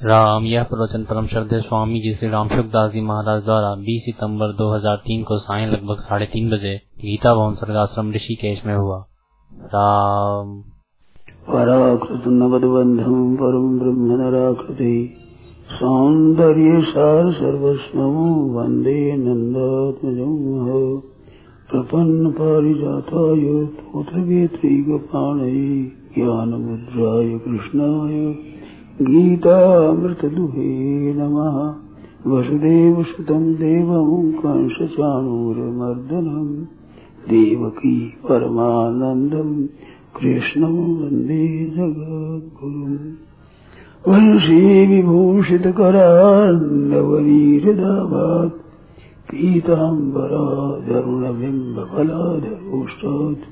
राम। यह प्रवचन परम श्रद्धेय स्वामी जी श्री राम सुखदास जी महाराज द्वारा 20 सितंबर 2003 को सायं लगभग 3:30 बजे गीता भवन स्वर्गाश्रम ऋषिकेश में हुआ। राम। पराकृत नवद्बंधम परम ब्रह्म नराकृति सौंदर्य सार सर्वस्वं वंदे नंदात्मजं प्रपन्न पारिजाताय तोत्रवेत्रैकपाणये ज्ञानमुद्राय कृष्णाय गीतामृतदुहे नमः। वसुदेवसुतं देवं कंसचाणूरमर्दनं देवकी परमानन्दं कृष्णं वन्दे जगद्गुरुम्। वंशी विभूषितकरान्नवनीरदाभात् पीताम्बराधरुणबिम्बफलाधरोष्टात्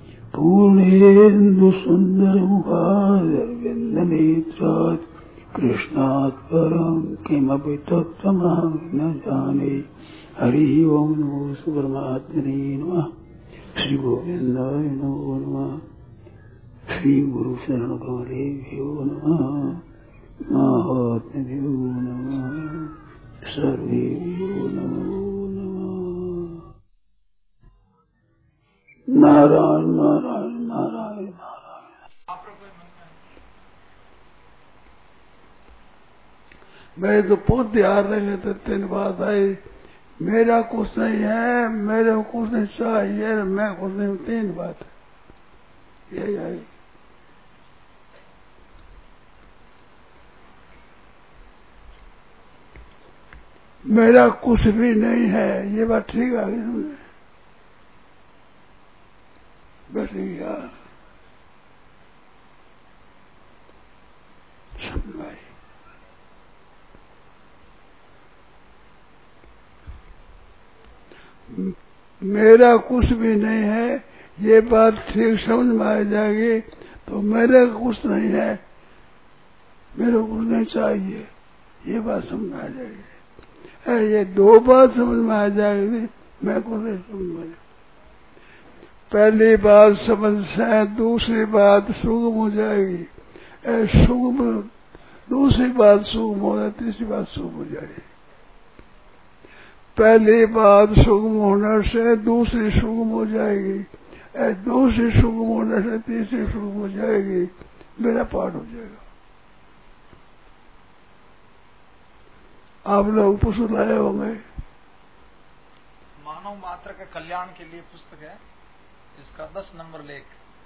पूर्णेन्दुसुन्दरमुखादरविन्दनेत्रात् कृष्णात् परं किमपि तत्त्वमहं न जाने। हरिः ओं नमो परमात्मने नमः। श्री गोविन्दाय नमो नमः। श्री गुरु शरण कमलेभ्यो नमः। महात्म्यो नमः। सर्वेभ्यो नमो नमः। नारायण नारायण नारायण नारायण। मैं तो पोते आ रहे थे, 3 बात आई। मेरा कुछ नहीं है, मेरे को कुछ नहीं चाहिए, मैं कुछ नहीं हूँ। 3 बात यही आई। मेरा कुछ भी नहीं है, ये बात ठीक आ गई तुमने? बैठे यार समझाई। मेरा कुछ भी नहीं है, ये बात ठीक समझ में आ जाएगी तो मेरे कुछ नहीं है, मेरे को कुछ नहीं चाहिए, ये बात समझ में आ जाएगी। ये 2 बात समझ में आ जाएगी, मैं कुछ नहीं समझ में। पहली बात समझ से दूसरी बात सुगम हो जाएगी, सुगम दूसरी बात सुगम हो जाए, तीसरी बात सुगम हो जाएगी। पहली बात सुगम होने से दूसरी सुगम हो जाएगी, दूसरी सुगम होने से तीसरी सुगम हो जाएगी, मेरा पाठ हो जाएगा। आप लोग पुस्तक लाए होंगे। मानव मात्र के कल्याण के लिए पुस्तक है, इसका 10 नंबर लेख,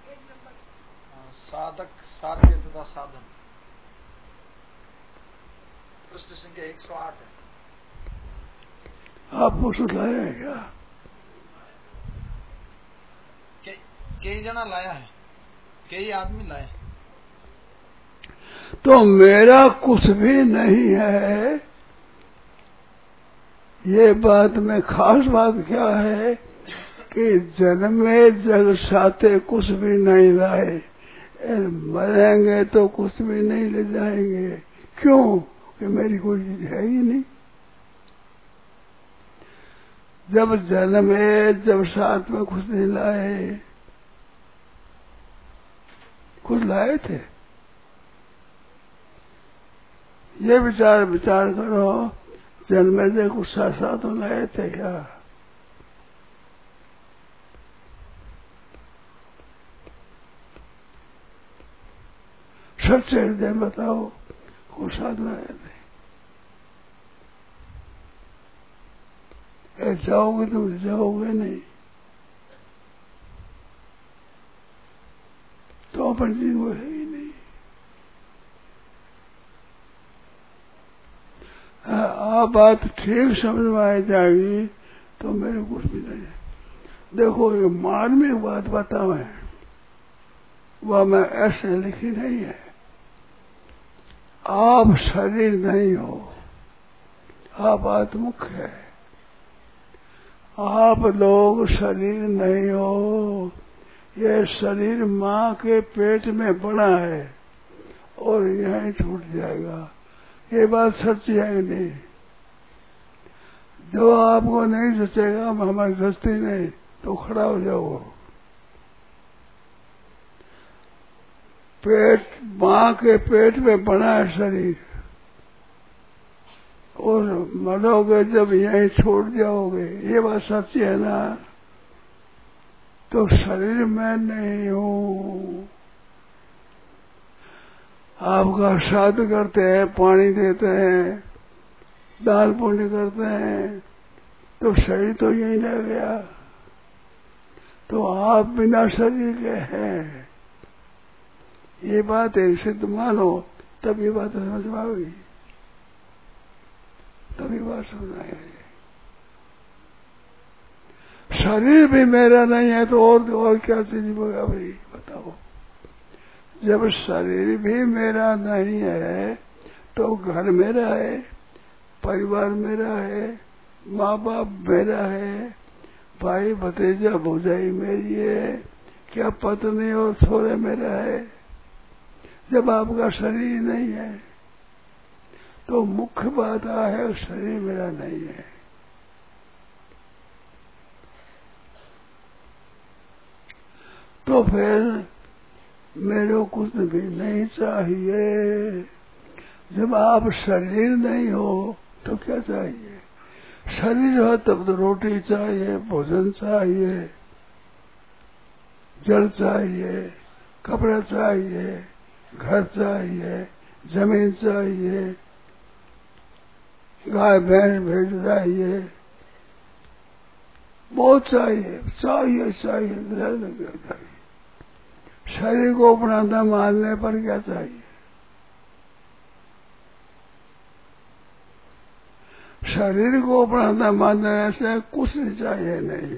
साधक साध्य तथा साधन, पृष्ठ संख्या 108 है। आप पुस्तक लाए हैं क्या? कई जना लाया है, कई आदमी लाए। तो मेरा कुछ भी नहीं है, ये बात में खास बात क्या है कि जन्मे जग साथे कुछ भी नहीं लाए, मरेंगे तो कुछ भी नहीं ले जाएंगे। क्यों? कि मेरी कोई चीज है ही नहीं। जब जन्मे जब साथ में कुछ नहीं लाए, कुछ लाए थे। ये विचार करो, जन्मे से कुछ साथ तो लाए थे क्या? सच्चे हृदय बताओ, कुछ साथ लाए थे? जाओगे तुम, जाओगे नहीं तो अपन जी वो है ही नहीं। आप बात ठीक समझ में आ जाएगी तो मेरे कुछ भी नहीं है। देखो, ये मार्मिक बात बताओ है, वह मैं ऐसे लिखी नहीं है। आप शरीर नहीं हो, आप आत्मुख है। आप लोग शरीर नहीं हो, ये शरीर माँ के पेट में बड़ा है और यहीं छूट जाएगा। ये बात सच्ची है कि नहीं? जो आपको नहीं जचेगा, हमारी जचती नहीं, तो खड़ा हो जाओ। पेट, माँ के पेट में बना है शरीर, और मरोगे जब यहीं छोड़ जाओगे, ये बात सच्ची है ना। तो शरीर में नहीं हूँ। आपका श्राद्ध करते हैं, पानी देते हैं, दान पुण्य करते हैं, तो शरीर तो यहीं रह गया। तो आप बिना शरीर के हैं, ये बात एक सिद्ध मानो, तब ये बात समझ में आएगी, तभी बात समझ आएगी। शरीर भी मेरा नहीं है तो और क्या चीज होगा भाई, बताओ। जब शरीर भी मेरा नहीं है तो घर मेरा है, परिवार मेरा है, माँ बाप मेरा है, भाई भतीजा भौजाई मेरी है, क्या पत्नी और छोरे मेरा है। जब आपका शरीर नहीं है तो मुख्य बात है शरीर मेरा नहीं है। तो फिर मेरे को कुछ भी नहीं चाहिए। जब आप शरीर नहीं हो तो क्या चाहिए? शरीर हो तब तो रोटी चाहिए, भोजन चाहिए, जल चाहिए, कपड़ा चाहिए, घर चाहिए, जमीन चाहिए, गाय भैंस भेड़ चाहिए, बहुत चाहिए, चाहिए चाहिए। शरीर को अपना न मानने पर क्या चाहिए? शरीर को अपना न मानने से कुछ नहीं चाहिए। नहीं,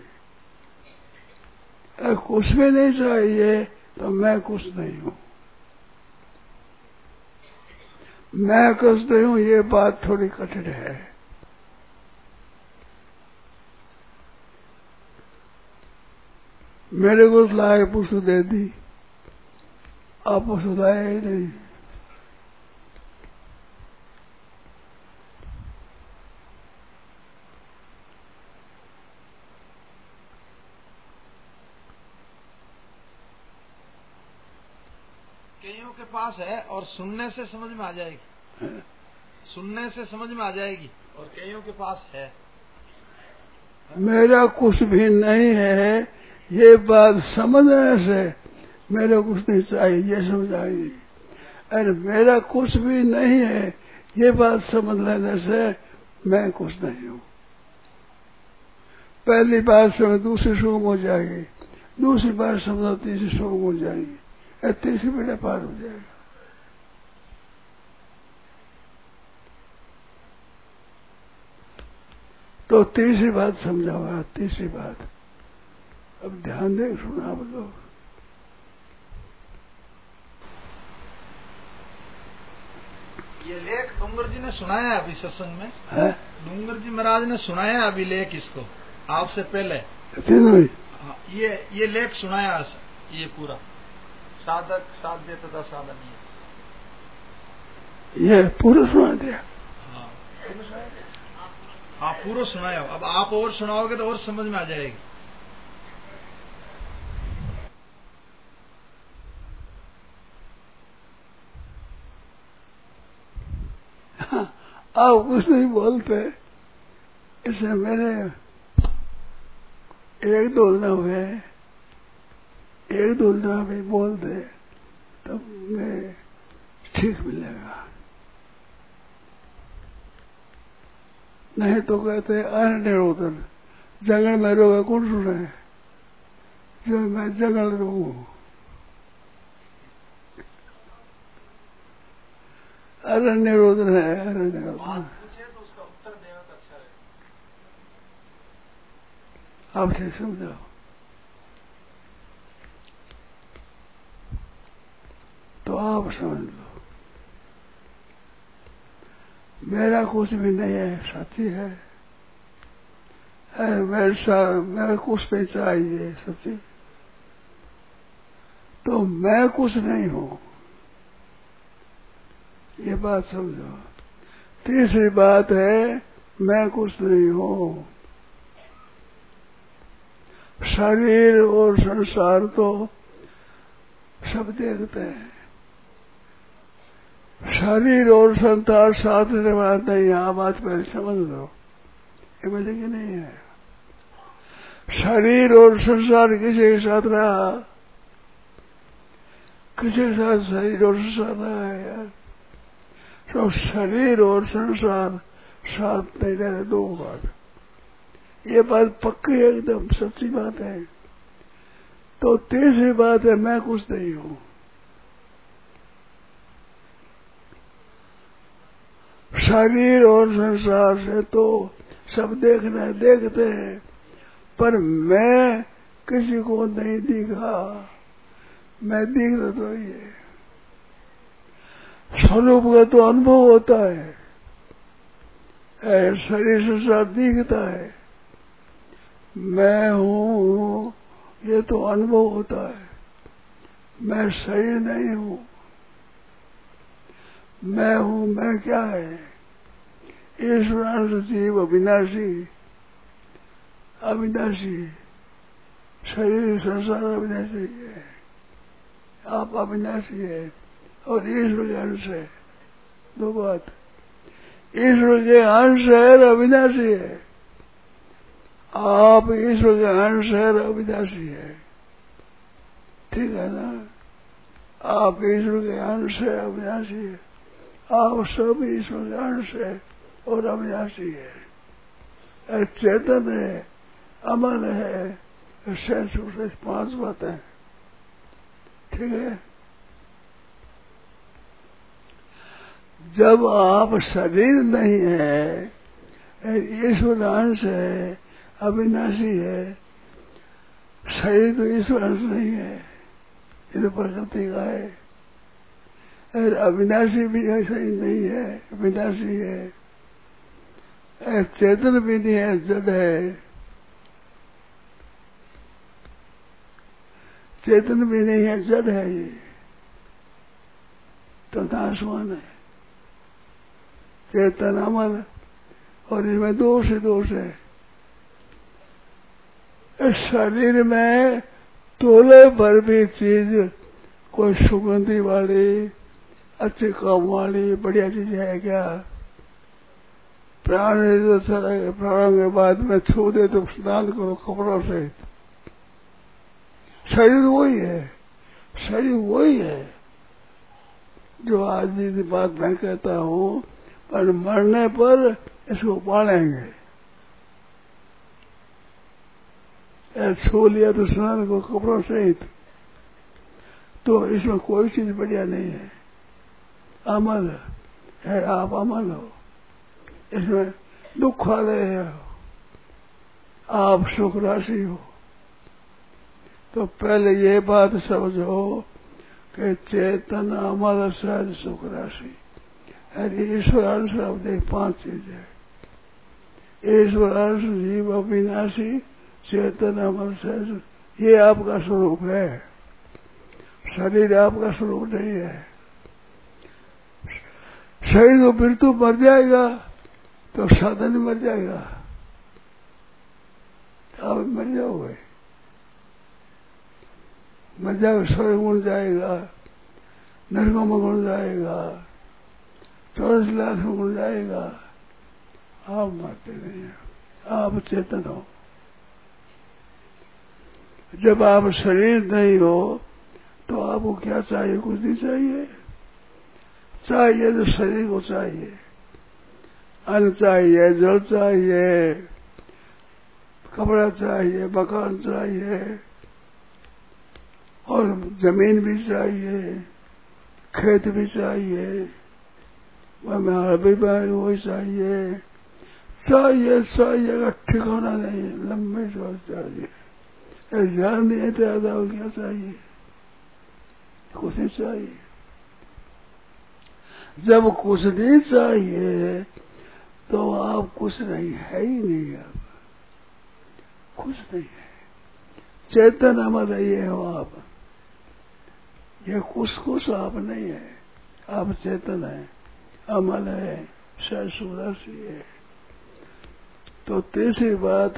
कुछ भी नहीं चाहिए तो मैं कुछ नहीं हूँ। मैं कुछ नहीं हूँ, ये बात थोड़ी कठिन है। मेरे को लाए पुष्प दे दी, आप पुष्प लाए ही नहीं। कईयों के पास है और सुनने से समझ में आ जाएगी, सुनने से समझ में आ जाएगी, और कईयों के पास है। मेरा कुछ भी नहीं है, ये बात समझने से मेरा कुछ नहीं चाहिए, ये समझ आएगी। अरे मेरा कुछ भी नहीं है, ये बात समझ लेने से मैं कुछ नहीं हूँ। पहली बात समझ दूसरी शुरू हो जाएगी, दूसरी बात समझो तीसरी शुरू हो जाएगी, तीसरी बेटा पार हो जाएगा। तो तीसरी बात समझाओगा, तीसरी बात अब ध्यान दे सुना आप लोग। ये लेख डूंगर जी ने सुनाया है अभी सत्संग में है? डूंगर जी महाराज ने सुनाया है अभी लेख इसको आपसे पहले। हाँ, ये लेख सुनाया ये पूरा साधक साध्य तथा साधन, ये पूरा सुना दिया। हाँ पूरा सुनाया। अब आप और सुनाओगे तो और समझ में आ जाएगी। आप कुछ नहीं बोलते, इसे मेरे एक दो दिन भी बोल दे तब मैं ठीक मिलेगा। नहीं तो कहते अरण्य रोदन, जंगल में रोगा कौन सुना है? जो मैं जंगल रहूं, अरण्य रोदन है, अरण्य रोदन। तो उसका उत्तर देना तो अच्छा है। आप ठीक समझाओ। तो आप समझ लो, मेरा कुछ भी नहीं है, साथी है, मैं कुछ नहीं चाहिए सच्ची। तो मैं कुछ नहीं हूं, ये बात समझो। तीसरी बात है मैं कुछ नहीं हूं। शरीर और संसार तो सब देखते हैं, शरीर और संसार साथ रहने वाला नहीं। यहाँ बात पहले समझ लो, ये मुझे कि नहीं है। शरीर और संसार किसी के साथ रहा? किसी के साथ शरीर और संसार रहा है यार? तो शरीर और संसार साथ नहीं रहे, दो बात। ये बात पक्की एकदम सच्ची बात है। तो तीसरी बात है, मैं कुछ नहीं हूं। शरीर और संसार से तो सब देखना देखते हैं, पर मैं किसी को नहीं दिखा। मैं दिखता तो ये स्वरूप का तो अनुभव होता है। शरीर संसार दिखता है, मैं हूँ ये तो अनुभव होता है। मैं शरीर नहीं हूँ। मैं हूँ, मैं क्या है? ईश्वरांश जीव अविनाशी, अविनाशी। शरीर संसार अविनाशी है, आप अविनाशी है और ईश्वर के अंश है। दो बात, ईश्वर के अंश है और अविनाशी है। आप ईश्वर के अंश है और अविनाशी है, ठीक है ना? आप ईश्वर के अंश है, अविनाशी है। आप सब ईश्वर के अंश है और अविनाशी है। चेतन है, अमल है, शेष 5 बातें, ठीक है? जब आप शरीर नहीं है, ईश्वर अंश है, अविनाशी है। शरीर तो ईश्वर अंश नहीं है, ये तो प्रकृति का है। और अविनाशी भी ऐसा ही नहीं है, विनाशी है। चेतन भी नहीं है, जड़ है। चेतन भी नहीं है, जड़ है। ये तो नाशवान है। चेतन अमल, और इसमें दोष ही दोष है। इस शरीर में तोले भर भी चीज, कोई सुगंधी वाली, अच्छे काम वाली, बढ़िया चीज है क्या? प्राण जो चला, प्राणों के बाद में छू दे तो स्नान करो कपड़ों से। शरीर वही है, शरीर वही है जो आज की बात मैं कहता हूँ, पर मरने पर इसको पालेंगे। छू लिया तो स्नान को कपड़ों सहित, तो इसमें कोई चीज बढ़िया नहीं है। अमल है, आप अमल हो। इसमें दुख वाले हो, आप सुख राशि हो। तो पहले ये बात समझो कि चेतन अमल सहज सुख राशि, ईश्वर अंश देख 5 चीज है। ईश्वर अंश जीव अविनाशी, चेतन अमल सहज, ये आपका स्वरूप है। शरीर आपका स्वरूप नहीं है। शरीर को फिर तो मर जाएगा तो साधन मर जाएगा, आप मर जाओगे। मर जाएगा, स्वर्ग गुण जाएगा, नरकों में गुण जाएगा, 24 लाख में गुण जाएगा। आप मरते नहीं हैं, आप चेतन हो। जब आप शरीर नहीं हो तो आपको क्या चाहिए? कुछ नहीं चाहिए। चाहिए तो शरीर को चाहिए, अन्न चाहिए, जल चाहिए, कपड़ा चाहिए, मकान चाहिए, और जमीन भी चाहिए, खेत भी चाहिए, हमारा भी वही चाहिए। चाहिए चाहिए का ठिकाना नहीं, लंबे सोच चाहिए। ध्यान नहीं ज्यादा हो, क्या चाहिए? कुछ नहीं चाहिए। जब कुछ नहीं चाहिए तो आप कुछ नहीं है ही नहीं। आप कुछ नहीं है, चेतन अमल ये हो आप। ये कुछ आप नहीं है, आप चेतन है, अमल है, सहसुरासी है। तो तीसरी बात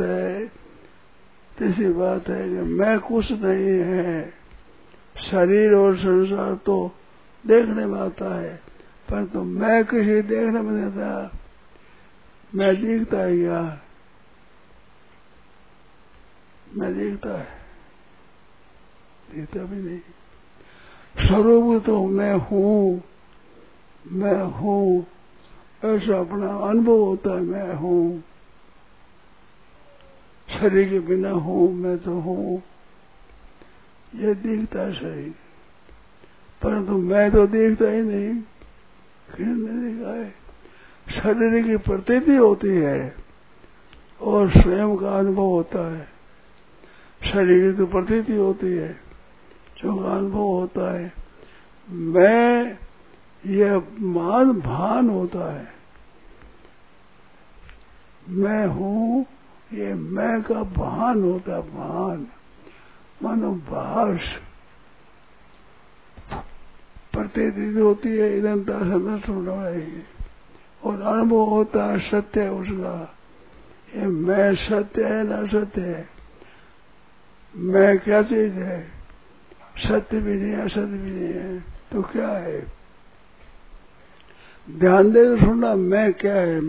है कि मैं कुछ नहीं है। शरीर और संसार तो देखने में आता है, पर तो मैं किसी देखने में नहीं था, मैं दिखता है यार, मैं दिखता है, दिखता भी नहीं। स्वरूप तो मैं हूँ ऐसा अपना अनुभव होता है, मैं हूँ, शरीर के बिना हूँ, मैं तो हूँ, ये दिखता है शरीर, परंतु मैं तो दिखता ही नहीं, किसी ने देखा है। शरीर की प्रतीति होती है और स्वयं का अनुभव होता है। शरीर की तो प्रतीति होती है, जो का अनुभव होता है। मैं यह मान भान होता है, मैं हूँ, ये मैं का भान होता है, भान मानो भाष, प्रतीति होती है, निरंतर सदा सुन रहेगी और अनुभव होता है सत्य है उसका। ये मैं सत्य है ना सत्य है, मैं क्या चीज है, सत्य भी नहीं असत्य भी नहीं है, तो क्या है? ध्यान दे सुनना, मैं क्या है?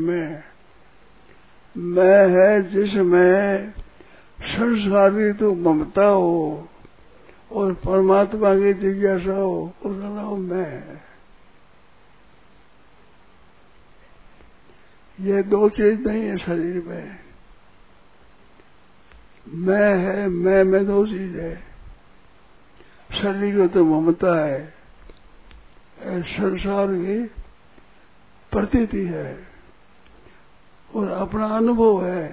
मैं है जिसमें संसारी तो ममता हो और परमात्मा की जिज्ञासा हो, उसका नाम मैं है। ये दो चीज नहीं है शरीर में, मैं है, मैं में दो चीज है। शरीर को तो ममता है, संसार की प्रतीति है और अपना अनुभव है,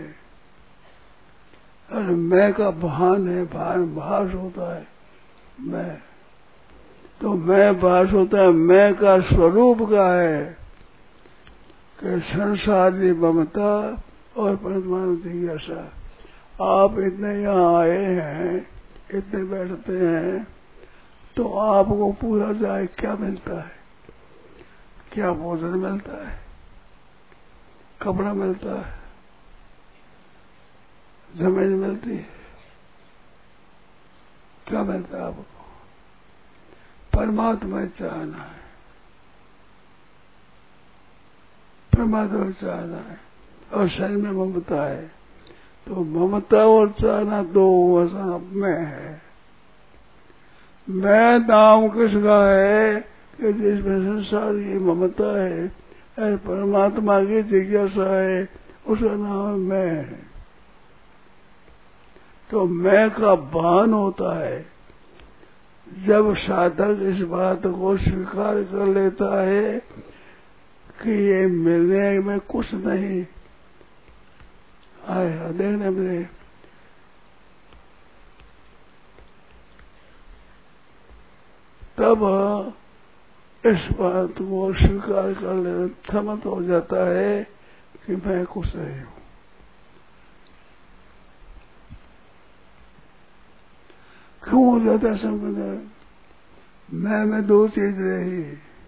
और मैं का भान है, भास होता है मैं, तो मैं भास होता है, मैं का स्वरूप का है कि संसारी ममता और परमात्मा जिज्ञासा। आप इतने यहाँ आए हैं, इतने बैठते हैं, तो आपको पूछा जाए क्या मिलता है? क्या भोजन मिलता है, कपड़ा मिलता है, जमीन मिलती है, क्या मिलता है आपको? परमात्मा चाहना है, परमात्मा चाहना है, और शरीर में ममता है, तो ममता और चाहना दो वसा में है। मैं नाम किसका है कि जिसमें संसार की ममता है और परमात्मा की जिज्ञासा है, उसका नाम मैं है। तो मैं का भान होता है जब साधक इस बात को स्वीकार कर लेता है कि ये मिलने में कुछ नहीं आया, देखने में तब इस बात को स्वीकार कर लेना समझ हो जाता है कि मैं कुछ नहीं हूँ। क्यों हो जाता है समझ? मैं दो चीज रही,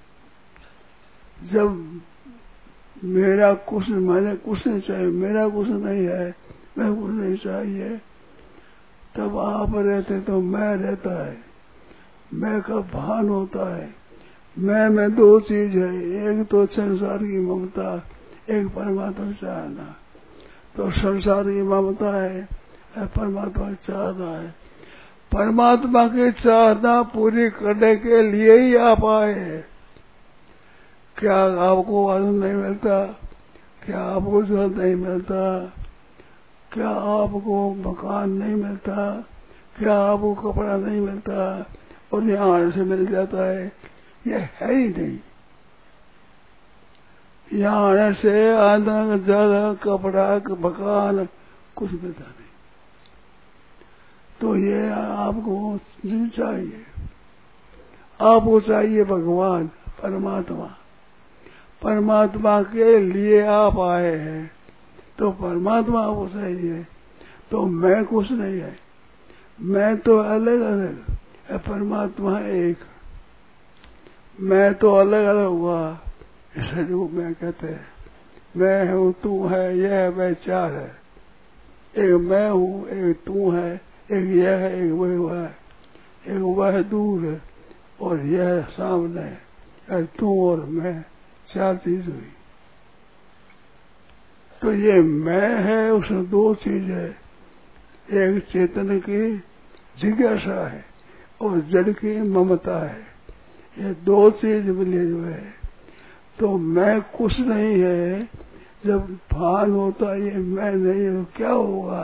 जब मेरा कुछ, मैंने कुछ नहीं चाहिए, मेरा कुछ नहीं है, मैं कुछ नहीं चाहिए, तब आप रहते तो मैं रहता है, मैं का भान होता है। मैं में दो चीज है, एक तो संसार की ममता, एक परमात्मा चाहना। तो संसार की ममता है, परमात्मा चाहना है। परमात्मा की चाहना पूरी करने के लिए ही आप आए हैं। क्या आपको आनंद नहीं मिलता? क्या आपको जल नहीं मिलता? क्या आपको मकान नहीं मिलता? क्या आपको कपड़ा नहीं मिलता और यहाँ आने से मिल जाता है? ये है ही नहीं। यहाँ आने से अन्न, जल, कपड़ा, मकान कुछ मिलता नहीं। तो ये आपको चाहिए, आपको चाहिए भगवान, परमात्मा। परमात्मा के लिए आप आए हैं, तो परमात्मा आपको चाहिए। तो मैं कुछ नहीं है, मैं तो अलग अलग है, परमात्मा एक। मैं तो अलग अलग हुआ, इसे जो मैं कहते हैं मैं हूँ, तू है, यह मैं चार है। एक मैं हूँ, एक तू है, एक यह है, एक वह है, एक वह दूर है और यह सामने है, तू और मैं, 4 चीज हुई। तो ये मैं है, उसमें 2 चीज है, एक चेतन की जिज्ञासा है और जड़ की ममता है। ये 2 चीज मिले हुए है। तो मैं कुछ नहीं है, जब भान होता ये मैं नहीं है, तो क्या होगा?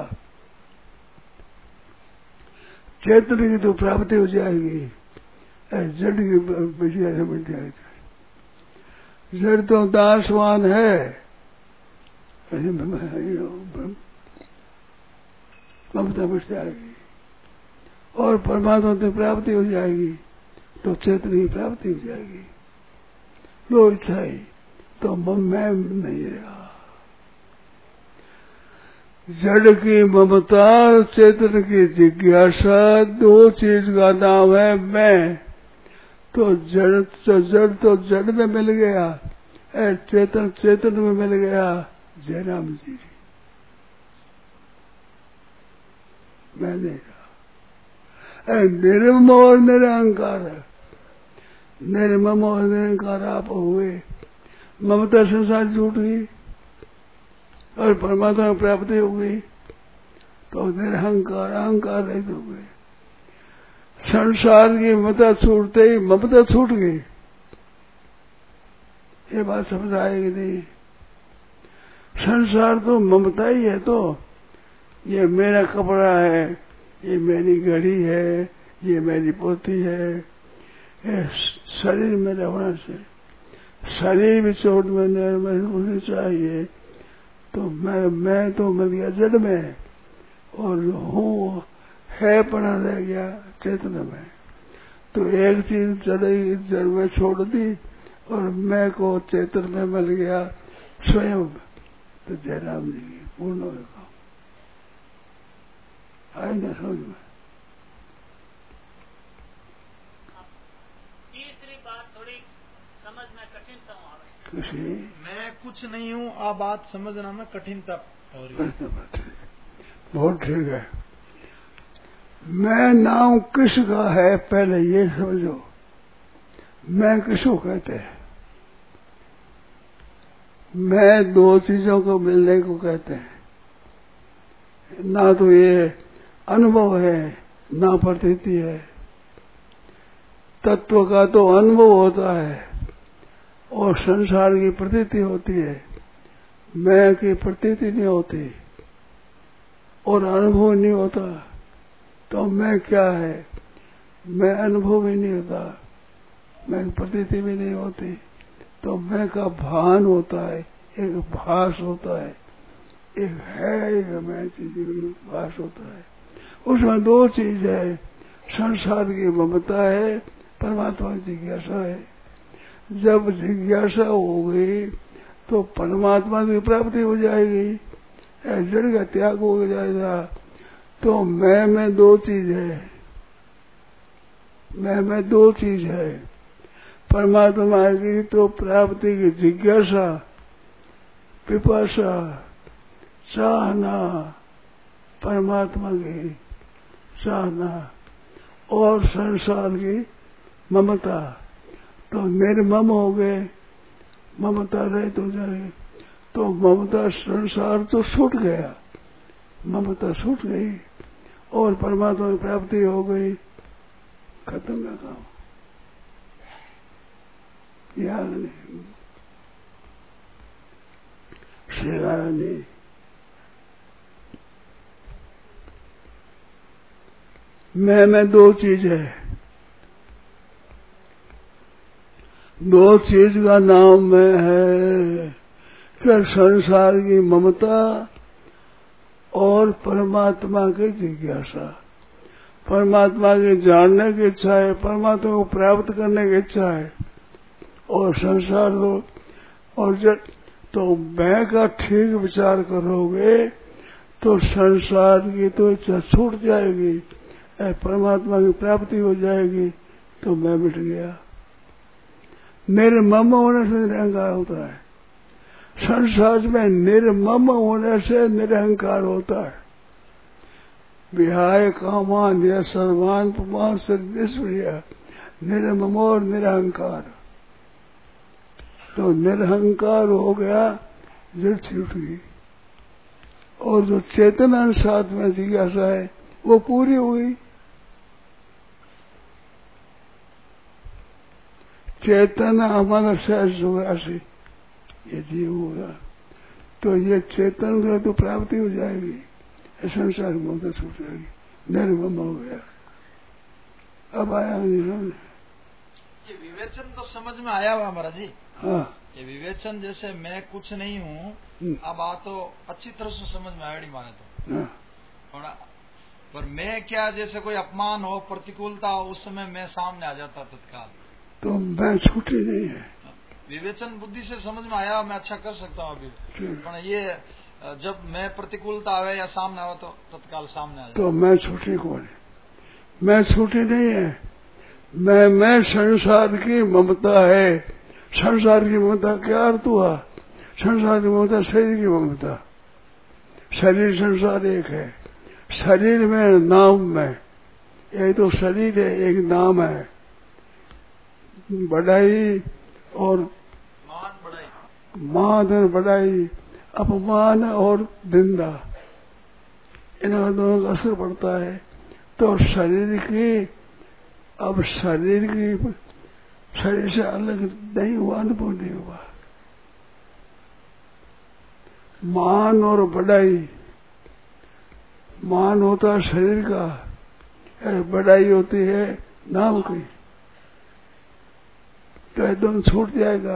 चेतन की तो प्राप्ति हो जाएगी, जड़ की जिज्ञासा मिट जाएगी। जड़ तो दासवान है, ममता मिट जाएगी और परमात्मा की प्राप्ति हो जाएगी, तो चेतन की प्राप्ति हो जाएगी। 2 इच्छाएं, तो मैं नहीं रहा। जड़ की ममता, चेतन की जिज्ञासा, 2 चीज का नाम है मैं। तो जड़ जड़ में मिल गया, चेतन चेतन में मिल गया। जयराम जी, मैं नहीं रहा। निर्मम और निरहंकार है, निर्मम और निरहंकार आप हुए। ममता संसार छूट गई और परमात्मा की प्राप्ति हो गई, तो निरहंकार अहंकार रहित हो गए। संसार की ममता छूटते ही ममता छूट गई। ये बात समझ आएगी नहीं? संसार तो ममता ही है। तो ये मेरा कपड़ा है, ये मेरी घड़ी है, ये मेरी पोती है। ये शरीर में रहने से शरीर भी चोट में नहीं चाहिए। तो मैं तो मिल गया जड़ में, और हूँ है पड़ा रह गया चेतन में। तो एक चीज जड़ में छोड़ दी और मैं को चेतन में मिल गया स्वयं। तो जयराम जी की पूर्ण होगा, आएगा समझ में। तीसरी बात थोड़ी समझ में कठिनता आवश्यक। मैं कुछ नहीं हूँ, आप बात समझना में कठिनता हो रही है। बहुत ठीक है। मैं नाम किसका है, पहले ये समझो। मैं किसको कहते हैं? मैं 2 चीजों को मिलने को कहते हैं। ना तो ये अनुभव है, ना प्रतीति है। तत्व का तो अनुभव होता है और संसार की प्रतीति होती है। मैं की प्रतीति नहीं होती और अनुभव नहीं होता। तो मैं क्या है? मैं अनुभव भी नहीं होता, मैं प्रतीति भी नहीं होती। तो मैं का भान होता है, एक भास होता है, एक है, एक मैं चीज भास होता है। उसमें 2 चीज है, संसार की ममता है, परमात्मा की जिज्ञासा है। जब जिज्ञासा हो गई तो परमात्मा की प्राप्ति हो जाएगी, जड़ का त्याग हो जाएगा। तो मैं में 2 चीज है, मैं में 2 चीज है। परमात्मा की तो प्राप्ति की जिज्ञासा, पिपासा, चाहना, परमात्मा की चाहना और संसार की ममता। तो निर्मम हो गए, ममता रहित हो जाए। तो ममता संसार तो छूट गया, ममता छूट गई और परमात्मा की प्राप्ति हो गई। खत्म का काम। याद नहीं, शेगारा नहीं। मैं में 2 चीज है, 2 चीज का नाम मैं है। क्या? संसार की ममता और परमात्मा की जिज्ञासा। परमात्मा के जानने की इच्छा है, परमात्मा को प्राप्त करने की इच्छा है। और संसार लो और जब तो मैं का ठीक विचार करोगे तो संसार की तो इच्छा छूट जाएगी, परमात्मा की प्राप्ति हो जाएगी। तो मैं मिट गया। निर्मम होने से निरहंकार होता है। संसार में निर्मम होने से निरहंकार होता है। विहाय कामान या सर्वान पुमान सर्वेश्वरिया, निर्मम और निरहंकार। तो निरहंकार हो गया, जड़ छूट गई। और जो चेतन अंश में जिज्ञासा है वो पूरी हो गई। चेतन हमारा सहज जोरासी ये जीव होगा तो ये चेतन का तो प्राप्ति हो जाएगी, संसार में तो छूट जाएगी, निर्मम हो गया। अब आया नहीं। ये विवेचन तो समझ में आया हुआ महाराज जी। हाँ, ये विवेचन जैसे मैं कुछ नहीं हूँ, अब आ तो अच्छी तरह से समझ में आया माने तो। हाँ। पर मैं क्या, जैसे कोई अपमान हो, प्रतिकूलता हो, उस समय मैं सामने आ जाता तत्काल, तो मैं छूटी नहीं है। विवेचन बुद्धि से समझ में आया, मैं अच्छा कर सकता हूँ अभी। पर ये जब मैं प्रतिकूलता आवे या सामने आवे तो तत्काल सामने आ जाए। तो मैं छूटी कौन है? मैं छूटी नहीं है। मैं संसार की ममता है। संसार की ममता क्या अर्थ हुआ? संसार की ममता शरीर की ममता। शरीर संसार एक है। शरीर में नाम में, एक तो शरीर है, एक नाम है। बढ़ाई और मान और बढ़ाई, अपमान और निंदा, इन दोनों का असर पड़ता है। तो शरीर से अलग नहीं हुआ, अनुभव नहीं हुआ। मान और बढ़ाई, मान होता है शरीर का, बढ़ाई होती है नाम की। तो एकदम छूट जाएगा।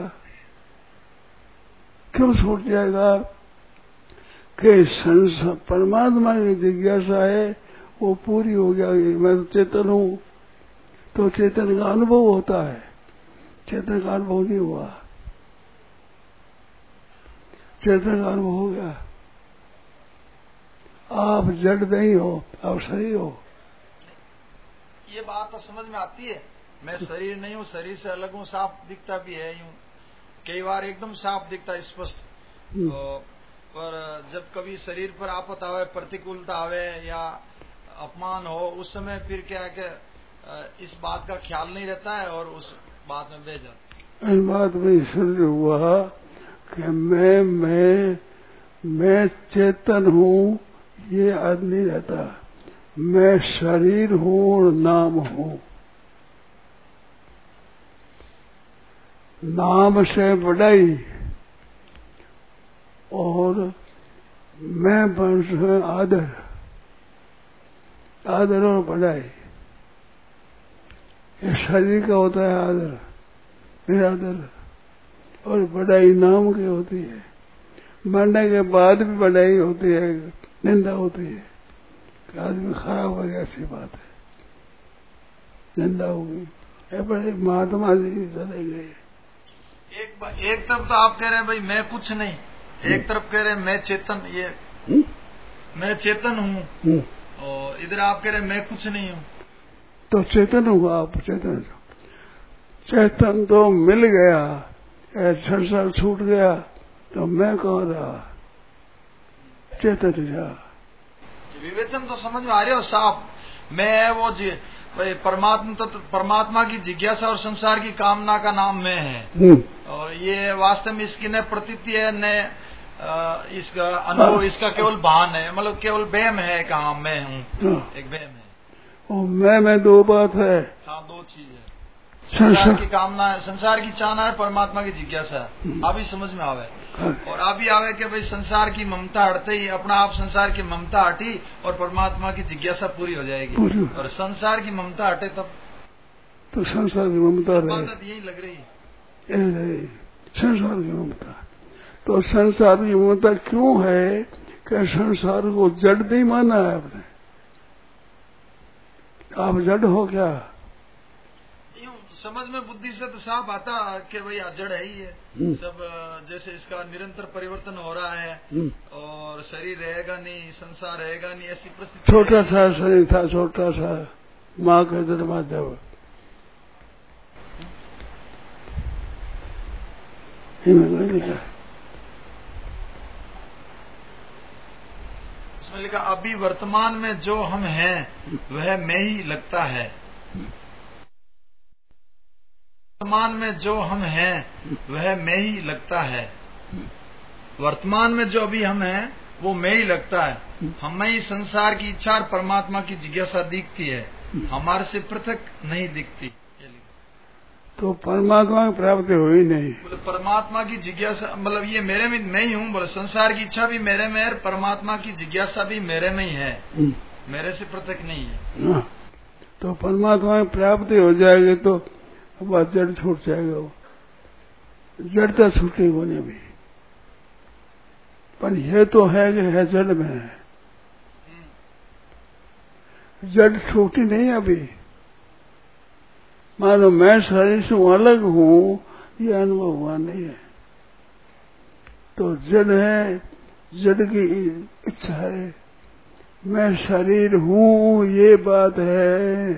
क्यों छूट जाएगा? कि परमात्मा की जिज्ञासा है वो पूरी हो गया। मैं तो चेतन हूँ, तो चेतन का अनुभव होता है, चेतन का अनुभव नहीं हुआ। चेतन का अनुभव हो गया। आप जड़ नहीं हो, आप शरीर हो। ये बात तो समझ में आती है। मैं शरीर नहीं हूँ, शरीर से अलग हूँ, साफ दिखता भी है यूं, कई बार एकदम साफ दिखता है, स्पष्ट। पर जब कभी शरीर पर आपत आवे, प्रतिकूलता आवे या अपमान हो, उस समय फिर क्या है कि इस बात का ख्याल नहीं रहता है और उस बात में बह जाता। इस बात में समझ हुआ कि मैं चेतन हूँ, ये याद नहीं रहता। मैं शरीर हूँ और नाम हूँ। नाम से बढ़ाई और मैं वंश है आदर, आदर और बढ़ाई। ये शरीर का होता है आदर, निरादर, और बढ़ाई नाम की होती है। मरने के बाद भी बढ़ाई होती है, निंदा होती है कि आदमी खराब हो गया, ऐसी बात है, निंदा होगी। बड़े महात्मा जी चले गए। एक तरफ तो आप कह रहे हैं भाई मैं कुछ नहीं, एक तरफ कह रहे हैं मैं चेतन, ये मैं चेतन हूँ, और इधर आप कह रहे हैं मैं कुछ नहीं हूँ। तो चेतन हुआ आप, चेतन तो मिल गया, संसार छूट गया, तो मैं कहाँ रहा? चेतन रहा। विवेचन तो समझ में आ रहे हो साफ। मैं वो परमात्मा की जिज्ञासा और संसार की कामना का नाम मैं है, और ये वास्तव में इसकी न प्रतीति है न इसका अनुभव, इसका केवल भान है, मतलब केवल वहम है। कहा मैं हूँ, एक वहम है। और मैं दो बात है। हाँ, दो चीज है। संसार की कामना है, संसार की चाहना है, परमात्मा की जिज्ञासा है। अभी समझ में आवे। और अभी आवे कि भाई संसार की ममता हटते ही अपना आप संसार की ममता हटी और परमात्मा की जिज्ञासा पूरी हो जाएगी। और संसार की ममता हटे तब तो संसार की ममता रहे, यही लग रही है संसार की ममता। तो संसार की ममता क्यों है? कि संसार को जड़ नहीं माना है आपने। आप जड़ हो क्या? समझ में बुद्धि से तो साफ आता कि भाई जड़ है ही है सब। जैसे इसका निरंतर परिवर्तन हो रहा है और शरीर रहेगा नहीं, संसार रहेगा नहीं, ऐसी परिस्थिति। छोटा सा शरीर था, छोटा सा, माँ के जन्मा जब इसमें लिखा अभी वर्तमान में जो हम हैं वह मैं ही लगता है। वर्तमान में जो हम हैं वह मैं ही लगता है। वर्तमान में जो अभी हम हैं वो मैं ही लगता है। हमें ही संसार की इच्छा और परमात्मा की जिज्ञासा दिखती है, हमारे से पृथक नहीं दिखती। तो परमात्मा की प्राप्ति हुई नहीं। बोले परमात्मा की जिज्ञासा मतलब ये मेरे में मैं ही हूँ। बोले संसार की इच्छा भी मेरे में है, परमात्मा की जिज्ञासा भी मेरे में ही है, मेरे से पृथक नहीं है। तो परमात्मा की प्राप्ति हो जाएगी तो अब जड़ छूट जाएगा। वो जड़ता छूटेगी होने भी, पर यह तो है कि है जड़ में है, जड़ छूटी नहीं अभी। मानो मैं शरीर से अलग हूँ, ये अनुभव हुआ नहीं है। तो जड़ है, जड़ की इच्छा है, मैं शरीर हूँ ये बात है।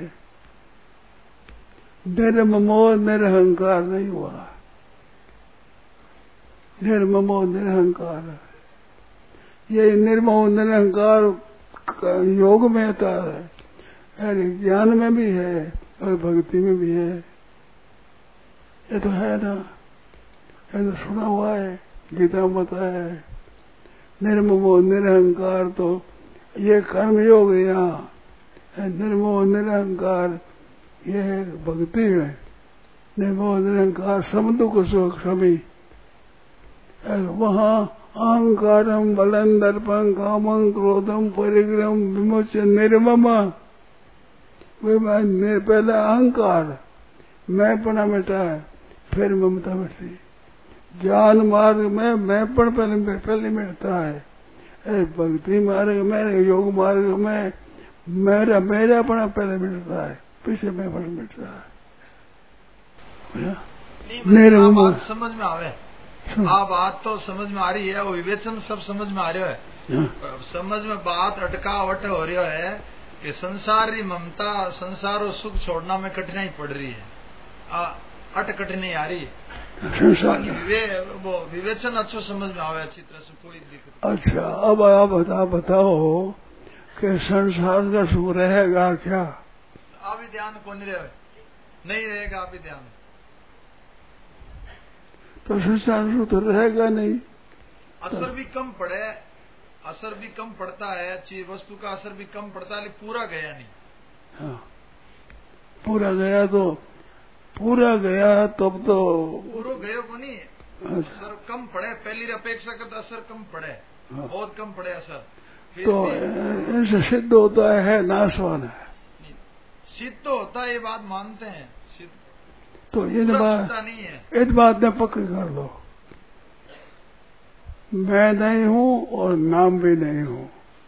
निर्ममो निरहंकार नहीं हुआ, निर्ममो निरहंकार। ये निर्ममो निरहंकार योग में आता है, ज्ञान में भी है और भक्ति में भी है। ये तो है ना, ये तो सुना हुआ है, गीता में बताया है। निर्ममो निरहंकार तो ये कर्म योग है यहाँ, निर्ममो निरहंकार ये है भक्ति में। निर्ममो निरहंकार समदुख सुख क्षमी, वहाँ अहंकारम बलम दर्पम कामं क्रोधम परिग्रहम विमोचन निर्ममा। पहले अहंकार मैंपना मिटा है, फिर ममता मिटती। ज्ञान मार्ग में मैंपण पहले मिटता है, भक्ति मार्ग में योग मार्ग में मेरापना पहले मिटता है, पीछे मैंपण मिटता है। मेरे बात समझ में आवे, बात तो समझ में आ रही है, वो विवेचन सब समझ में आ रहा है। समझ में बात अटकावट हो रही है कि संसारी ममता संसार और सुख छोड़ना में कठिनाई पड़ रही है, अटकट नहीं आ रही। बाकी वो विवेचन अच्छो समझ में आवे अच्छी तरह से, कोई दिक्कत। अच्छा अब आप बताओ कि संसार का सुख रहेगा क्या? आप ही ध्यान को नहीं रहेगा, आप ही ध्यान तो संसार सुख तो रहेगा नहीं। असर भी कम पड़े, असर भी कम पड़ता है, चीज वस्तु का असर भी कम पड़ता है, लेकिन पूरा गया नहीं। हाँ, पूरा गया तो पूरा गया तब तो पूरा गयो को नहीं। अच्छा। असर कम पड़े, पहली अपेक्षा करता असर कम पड़े। हाँ। बहुत कम पड़े असर। तो इनसे सिद्ध होता है नाशवान है, सिद्ध तो होता है, ये बात मानते हैं। सिद्ध तो इन बात ने पक्की कर दो, मैं नहीं हूँ और नाम भी नहीं हूँ।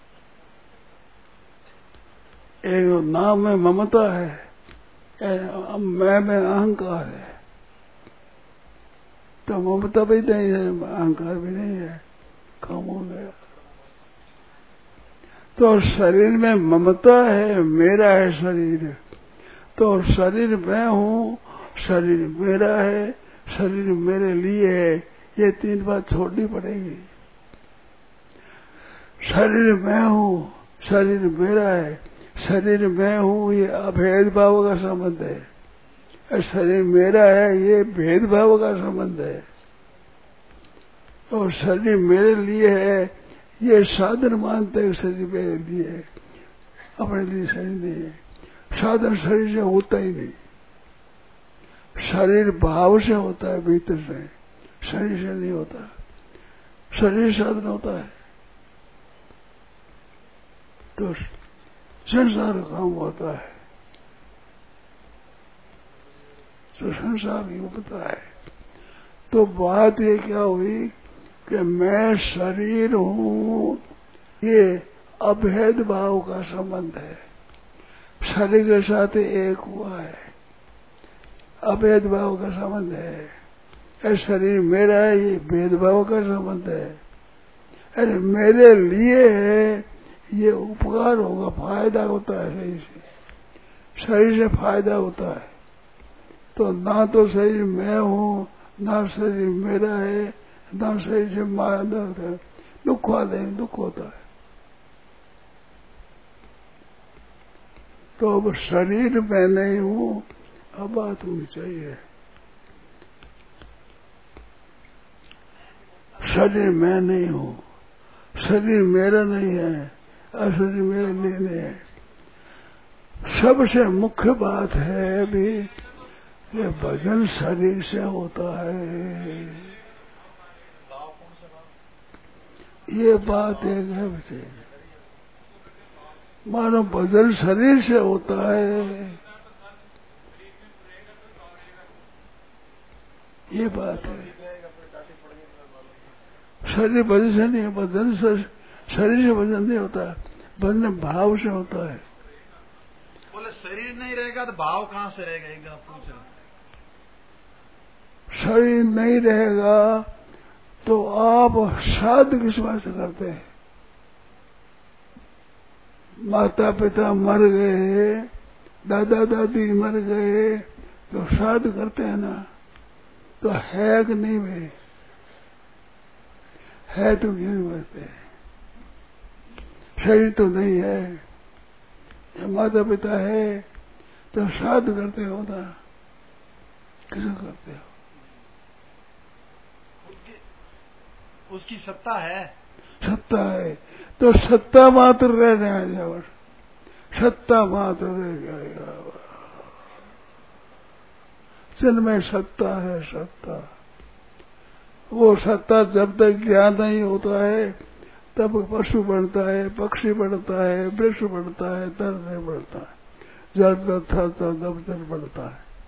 एक नाम में ममता है, मैं में अहंकार है। तो ममता भी नहीं है, अहंकार भी नहीं है, कम हो गया। तो शरीर में ममता है, मेरा है शरीर, तो शरीर मैं हूँ, शरीर मेरा है, शरीर मेरे लिए है, ये तीन बात छोड़नी पड़ेगी। शरीर मैं हूँ, शरीर मेरा है, शरीर मैं हूँ, ये अभेद भाव का संबंध है। शरीर मेरा है, ये भेदभाव का संबंध है। और शरीर मेरे लिए है, ये साधन मानते हैं, शरीर मेरे लिए है, अपने लिए शरीर नहीं है। साधन शरीर से होता ही नहीं, शरीर भाव से होता है, भीतर से, शरीर से नहीं होता। शरीर साधन होता है तो संसार काम होता है, तो संसार ही होता है। तो बात ये क्या हुई कि मैं शरीर हूँ, ये अभेद भाव का संबंध है, शरीर के साथ एक हुआ है, अभेद भाव का संबंध है। अरे शरीर मेरा है, ये भेदभाव का संबंध है। अरे मेरे लिए है, ये उपकार होगा, फायदा होता है शरीर से, शरीर से फायदा होता है। तो ना तो शरीर मैं हूँ, ना शरीर मेरा है, ना शरीर से माया दुख वाले दुख होता है। तो अब शरीर मैं नहीं हूँ, अब बात होनी चाहिए। शरीर मैं नहीं हूँ, शरीर मेरा नहीं है, अशरीर मेरे लिए नहीं है। सबसे मुख्य बात है अभी कि भजन शरीर से होता है। ये बात एक है विशेष। मानो भजन शरीर से होता है, ये बात है। शरीर भजन से नहीं है, भजन शरीर से भजन नहीं होता है, भजन भाव से होता है। बोले शरीर नहीं रहेगा तो भाव कहाँ से रहेगा? एक जन पूछ रहे। शरीर नहीं रहेगा तो आप श्राद्ध किस बात से करते हैं? माता पिता मर गए, दादा दादी मर गए तो श्राद्ध करते हैं ना। तो है कि नहीं वे? है तो क्यों करते? शरीर तो नहीं है, माता पिता है तो श्राद्ध करते हो ना, किसको करते हो? उसकी सत्ता है, सत्ता है तो सत्ता मात्र रह जाएगा, सत्ता मात्र रह जाएगा। जन्म में सत्ता है, सत्ता। वो सत्ता जब तक ज्ञान नहीं होता है तब पशु बनता है, पक्षी बनता है, वृक्ष बनता है, दर नहीं बढ़ता है, जड़ था दब जड़ बढ़ता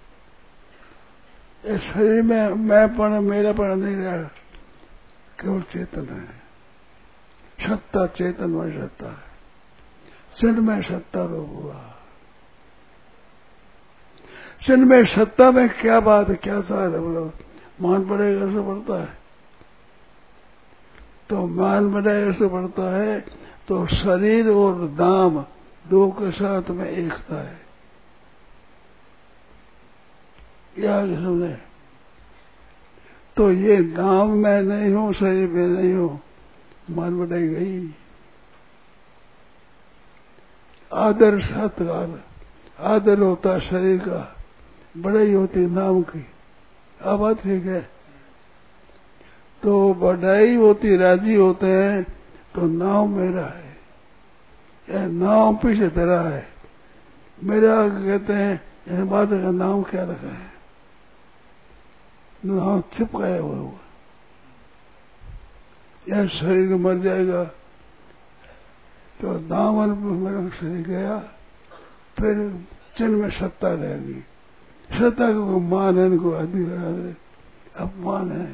है। इस शरीर में मैंपन मेरापन नहीं रहा, केवल चेतन है। सत्ता चेतन में सत्ता है, जन्म में सत्ता रूप हुआ। जन्म में सत्ता में क्या बात है, क्या सार है? बोलो मान पड़ेगा ऐसे बढ़ता है, तो मान पड़ेगा ऐसे बढ़ता है तो शरीर और नाम दो के साथ में एकता है। क्या समझे? तो ये नाम मैं नहीं हूँ, शरीर में नहीं हूँ, मान बढ़ाई गई। आदर सत्कार, आदर होता शरीर का, बड़ाई होती नाम की। अब बात ठीक है। तो बढ़ाई होती, राजी होते हैं तो नाम मेरा है, यह नाम पीछे धरा है। मेरा कहते हैं यह बात का नाम क्या रखा है? नाम चिपकाया हुआ। यह शरीर मर जाएगा तो दामन मेरा शरीर गया, फिर चिन्ह में सत्ता रहेगी। सत्ता को मान है, इनको अधिकार है, अपमान है।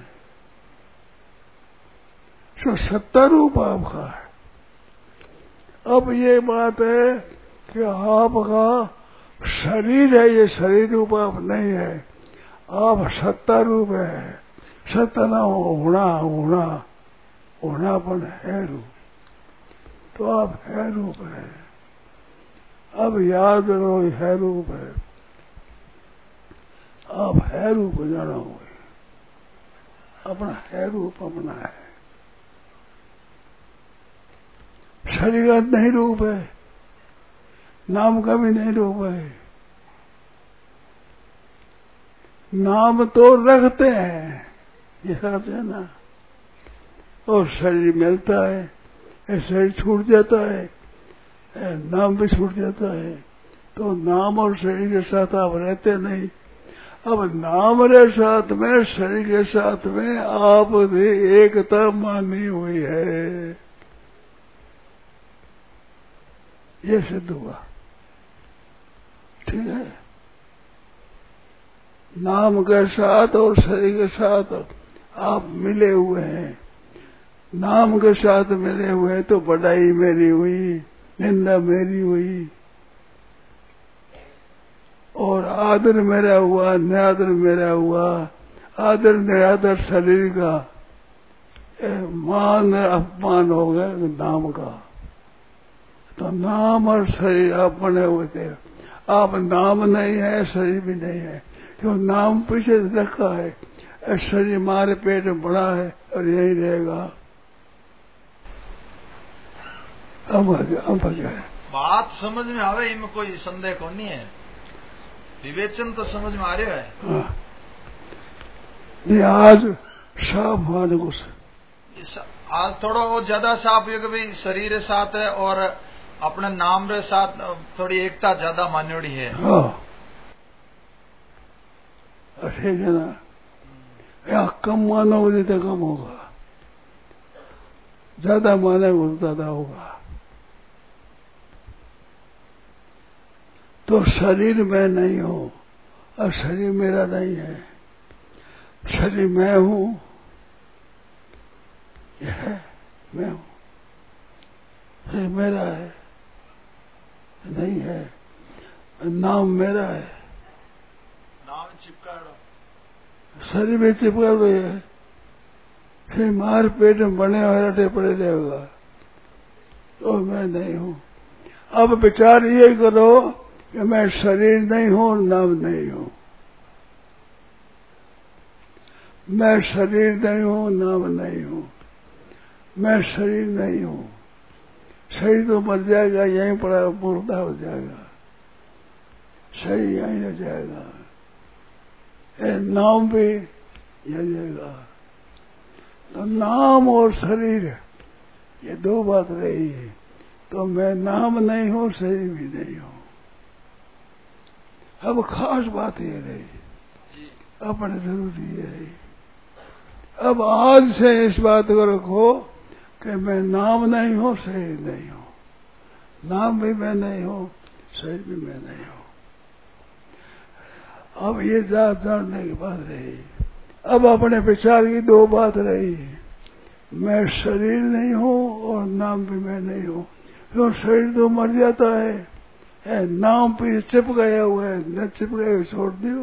सो सत्ता रूप आपका है। अब ये बात है कि आपका शरीर है, ये शरीर रूप आप नहीं है, आप सत्ता रूप है। सत्ता ना होना, होना होनापन है रूप, तो आप है रूप है। अब याद करो है रूप है, आप है रूप जाना हुए, अपना है रूप अपना है। शरीर का नहीं रूप है, नाम का भी नहीं रूप है। नाम तो रखते हैं, ये समझते हैं ना, और शरीर मिलता है, शरीर छूट जाता है, नाम भी छूट जाता है। तो नाम और शरीर के साथ आप रहते नहीं। अब नाम के साथ में, शरीर के साथ में आपने एकता मानी हुई है, ये सिद्ध हुआ। ठीक है, नाम के साथ और शरीर के साथ आप मिले हुए हैं। नाम के साथ मिले हुए हैं तो बढ़ाई मेरी हुई, निंदा मेरी हुई, और आदर मेरा हुआ, निरादर मेरा हुआ। आदर निरादर शरीर का, मान अपमान हो गया नाम का। तो नाम और शरीर आप बने हुए थे, आप नाम नहीं है, शरीर भी नहीं है, क्यों? नाम पीछे रखा है, शरीर हमारे पेट में बड़ा है और यही रहेगा। अब क्या है? बात समझ में आवे, इनमें कोई संदेह को नहीं है। विवेचन तो समझ में आ रहा है। ये आज साफ मान कुछ आज थोड़ा वो ज्यादा साफ है कि भाई शरीर के साथ है और अपने नाम के साथ थोड़ी एकता ज्यादा मान्योड़ी है। हाँ ठीक है ना, या कम मानोगे तो कम होगा, ज्यादा मानोगे तो ज्यादा होगा। तो शरीर मैं नहीं हूँ और शरीर मेरा नहीं है, शरीर मैं हूँ, यह है मैं हूँ, शरीर मेरा है नहीं है, नाम मेरा है, नाम चिपका शरीर में चिपका हुए है, फिर मार पेट में बने हराटे पड़े रहेगा, तो मैं नहीं हूँ। अब विचार ये करो कि मैं शरीर नहीं हूँ, नाम नहीं हूँ, मैं शरीर नहीं हूँ, नाम नहीं हूँ, मैं शरीर नहीं हूँ, शरीर तो मर जाएगा, यहीं पड़ा मुर्दा हो जाएगा, शरीर यहीं रह जाएगा, नाम भी यह जाएगा। तो नाम और शरीर ये दो बात रही है, तो मैं नाम नहीं हूँ, शरीर भी नहीं हूँ। अब खास बात ये रही, अपने जरूरी ये रही, अब आज से इस बात को रखो कि मैं नाम नहीं हूँ, शरीर नहीं हूँ, नाम भी मैं नहीं हूँ, शरीर भी मैं नहीं हूँ। अब ये जानने की बात रही। अब अपने विचार की दो बात रही, मैं शरीर नहीं हूँ और नाम भी मैं नहीं हूँ, क्यों शरीर तो मर जाता है, नाम पे चिप गया हुआ है, न चिप गया छोड़ दियो,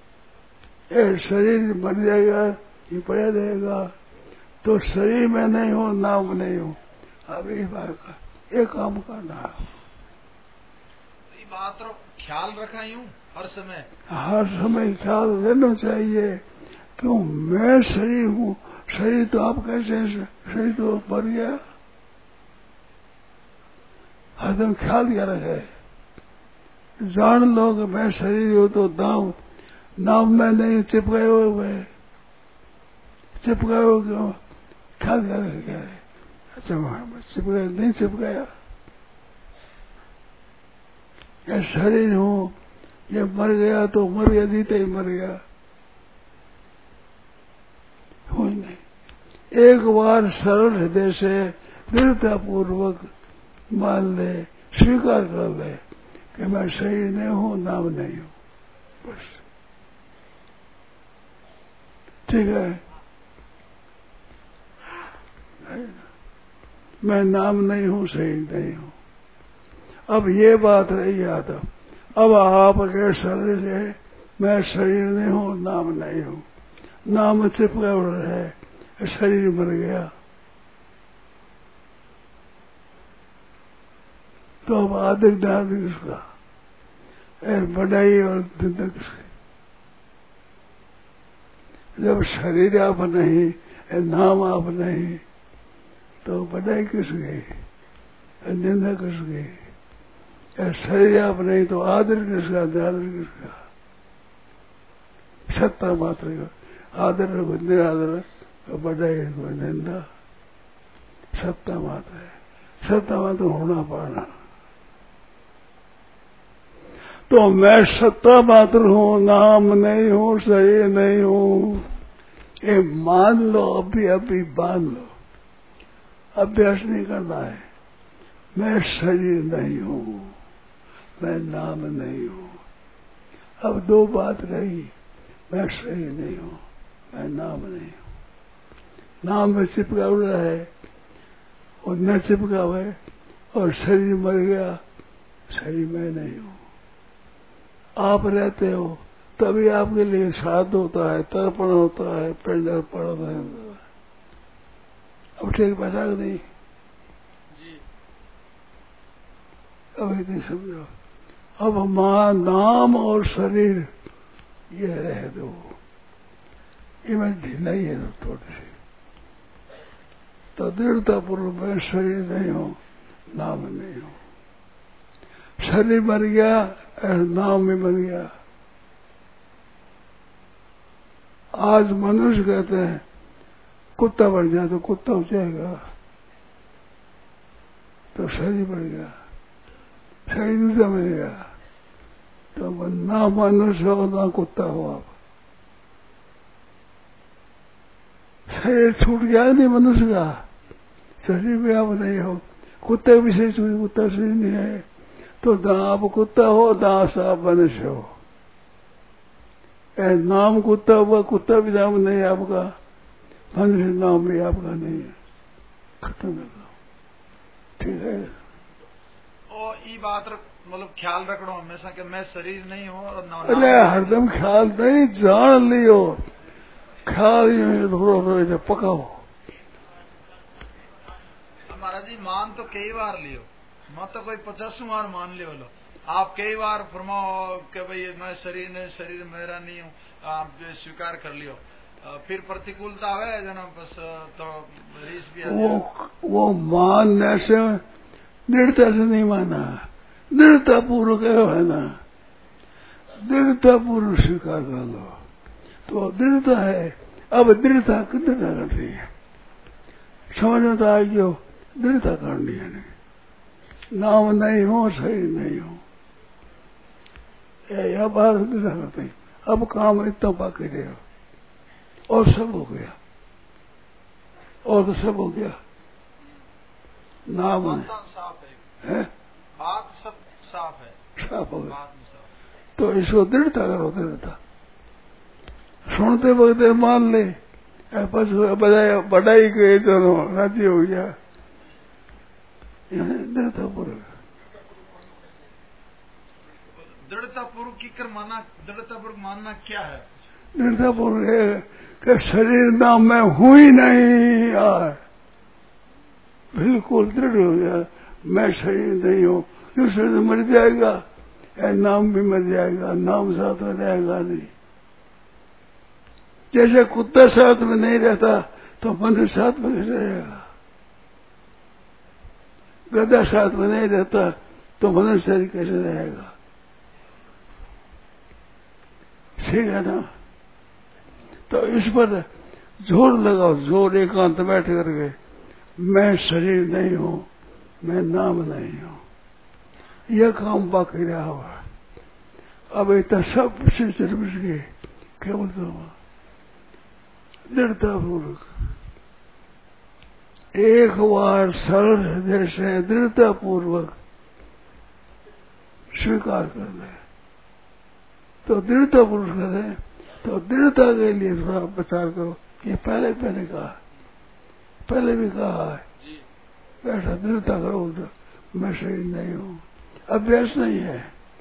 शरीर मर जाएगा, ये पड़ा रहेगा, तो शरीर में नहीं हो, नाम नहीं हो। अब ये बात का ये काम करना है, ये बात रो ख्याल रखा यूं हर समय ख्याल रहना चाहिए। क्यों मैं शरीर हूँ, शरीर तो आप कैसे, शरीर तो मर गया, हरदम ख्याल क्या रखे, जान लो कि मैं शरीर हूँ, तो नाम में नहीं चिप गए हुए, चिप गए हो क्यों, ख्याल क्या रखे, अच्छा चिप गया नहीं चिप गया, ये शरीर हूँ, ये मर गया तो मर गया, जीते ही मर गया, हो नहीं। एक बार सरल हृदय से दृढ़ता पूर्वक मान ले, स्वीकार कर ले कि मैं शरीर नहीं हूँ, नाम नहीं हूँ, बस ठीक है। मैं नाम नहीं हूँ, शरीर नहीं हूँ। अब ये बात रही याद, अब आप के शरीर से मैं शरीर नहीं हूँ, नाम नहीं हूँ, नाम चिपका उड़ है, शरीर मर गया, तो अब आदर डाल किसका, बढ़ाई और धंधा किसकी, जब शरीर आप नहीं, नाम आप नहीं, तो बढ़ाई किस गई, निंदा किस गई, शरीर आप नहीं तो आदर किसका, आदर किसका, सत्ता मात्र का आदर निरादर, बढ़ाई निंदा, सत्ता मात्र है, सत्ता मात्र होना पाना। तो मैं सत्ता मात्र हूँ, नाम नहीं हूँ, शरीर नहीं हूँ, ये मान लो, अभी मान लो, अभ्यास नहीं करना है। मैं शरीर नहीं हूँ, मैं नाम नहीं हूँ। अब दो बात रही, मैं शरीर नहीं हूँ, मैं नाम नहीं हूँ। नाम में चिपका हुआ है और न चिपका हुआ है, और शरीर मर गया, शरीर मैं नहीं हूँ। आप रहते हो तभी आपके लिए श्राद्ध होता है, तर्पण होता है, पिंड अर्पण होता है। अब ठीक बैठा नहीं जी, अब इतनी समझो। अब मां नाम और शरीर ये रह दो, ये मैं ढीला ही है थोड़ी सी, तो दृढ़ता पूर्व मैं शरीर नहीं हूँ, नाम नहीं हूँ। शरीर मर गया, नाम भी मर गया। आज मनुष्य कहते हैं कुत्ता बढ़ जाए तो कुत्ता हो जाएगा, तो शरीर बढ़ गया, शरीर दूसरा मिलेगा, तो ना मनुष्य हो ना कुत्ता हो आप। शरीर छूट गया नहीं मनुष्य का, शरीर में आप नहीं हो, कुत्ते भी शरीर छूट, कुत्ता शरीर नहीं है, तो ना आप कुत्ता हो ना आप मनुष्य हो। नाम कुत्ता हुआ, कुत्ता भी नाम नहीं है आपका, मनुष्य नाम भी आपका नहीं है, खत्म है काम। ठीक है। और ये बात मतलब ख्याल रखना हमेशा कि मैं शरीर नहीं हूँ और ना। अरे हरदम ख्याल नहीं, जान लियो, ख्याल थोड़ा पकाओ। महाराज जी मान तो कई बार लियो, मैं तो कोई 50 बार मान लियो लो। आप कई बार फरमाओ कि भाई मैं शरीर नहीं, शरीर मेरा नहीं हूँ, आप स्वीकार कर लियो, फिर प्रतिकूलता आवे जना बस तो रीस भी वो मानने से दृढ़ता से नहीं माना, दृढ़ता पूर्वक है ना, दृढ़ता पूर्वक स्वीकार कर लो तो दृढ़ता है। अब दृढ़ता दृढ़ता करती है, समझ में तो आ गयो, दृढ़ता करनी है, नाम नहीं हो शरीर नहीं हो, यह बात दृढ़ता करते। अब काम इतना बाकी रहे और सब हो गया, और तो सब हो गया, नाम साफ है, बात सब साफ है, साफ हो गया। तो इसको दृढ़ता करो, दृढ़ता सुनते वक्त मान ले, बढ़ाई के दोनों राजी हो गया, दृढ़ता पूर्वक। दृढ़ता पूर्वक की कर माना, दृढ़ता पूर्वक मानना क्या है? दृढ़ता पूर्वक है कि शरीर ना मैं हूं ही नहीं यार, बिल्कुल दृढ़ हो गया, मैं शरीर नहीं हूँ, जो शरीर मर जाएगा, नाम भी मर जाएगा, नाम साथ में रहेगा नहीं। जैसे कुत्ता साथ में नहीं रहता तो मनुष्य साथ में कैसे रहेगा, गधा साथ में नहीं रहता तो मनुष्य शरीर कैसे रहेगा, ठीक है ना। तो इस पर जोर लगाओ, जोर एकांत बैठ करके, मैं शरीर नहीं हूं, मैं नाम नहीं हूं, यह काम बाकी रहा हुआ। अब इतना सब से चरबिश गए, क्या बोलता हूँ, दृढ़ता पूर्वक एक बार सरल हृदय से दृढ़ता पूर्वक स्वीकार कर ले, तो दृढ़ता पूर्वक करें, तो दृढ़ता के लिए थोड़ा विचार करो। ये पहले कहा, पहले भी कहा है, बैठा दृढ़ता करो, तो मैं शरीर नहीं हूँ, अभ्यास नहीं है,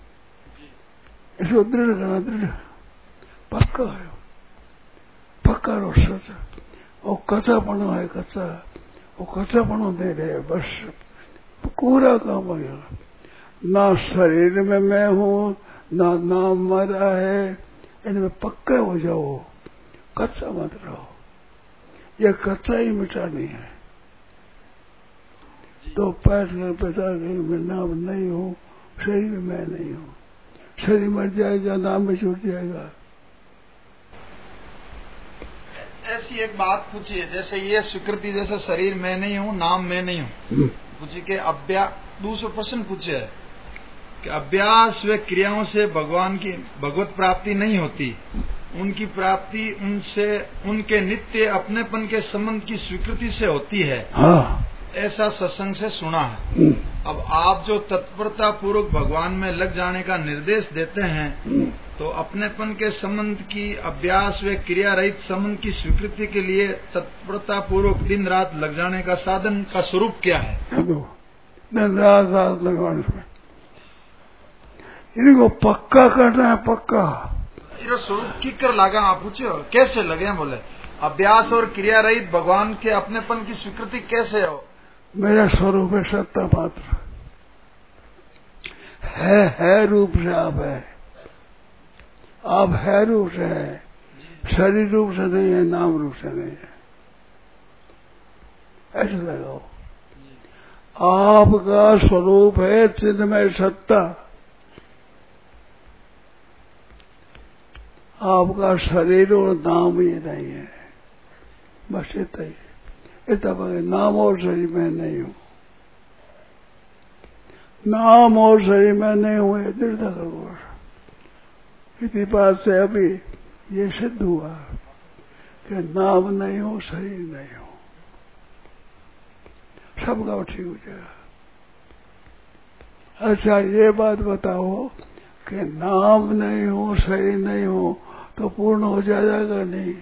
इसको दृढ़ करना, दृढ़ पक्का है, पक्का रो सच, वो कच्चापना है, कच्चा, वो कच्चापना दे रहे, बस पूरा काम हो गया। ना शरीर में मैं हूँ, ना नाम मरा है, इनमें पक्का हो जाओ, कच्चा मत रहो, यह कच्चा ही मिटानी है। तो पैठ कर पता कि मैं नाम नहीं हूँ, शरीर में मैं नहीं हूँ, शरीर मर जाएगा, नाम में छूट जाएगा। ऐसी एक बात पूछिए, जैसे ये स्वीकृति, जैसे शरीर मैं नहीं हूँ, नाम मैं नहीं हूँ, पूछिए कि दूसरा प्रश्न पूछे कि अभ्यास व क्रियाओं से भगवान की भगवत प्राप्ति नहीं होती, उनकी प्राप्ति उनसे उनके नित्य अपनेपन के संबंध की स्वीकृति से होती है। हाँ। ऐसा सत्संग से सुना है। अब आप जो तत्परता पूर्वक भगवान में लग जाने का निर्देश देते हैं, तो अपनेपन के संबंध की अभ्यास व क्रिया रहित संबंध की स्वीकृति के लिए तत्परता पूर्वक दिन रात लग जाने का साधन का स्वरूप क्या है? दिन रात लगवाने में इनको पक्का करना है, पक्का। ये स्वरूप की कर लगा, आप पूछो कैसे लगे? बोले अभ्यास और क्रिया रहित भगवान के अपनेपन की स्वीकृति कैसे हो? मेरा स्वरूप है सत्ता मात्र, है रूप से आप है रूप से है, शरीर रूप से नहीं है, नाम रूप से नहीं है, ऐसे लगाओ। आपका स्वरूप है चिन्मय सत्ता, आपका शरीर और नाम ये नहीं है, बस इतना ही, इतना नाम और शरीर में नहीं हूँ, नाम और शरीर में नहीं हूँ, ये दृढ़ता करो। इसी बात से अभी ये सिद्ध हुआ कि नाम नहीं हो, शरीर नहीं हो, सबका ठीक हो जाएगा। अच्छा ये बात बताओ कि नाम नहीं हो, शरीर नहीं हो तो पूर्ण हो जाएगा नहीं?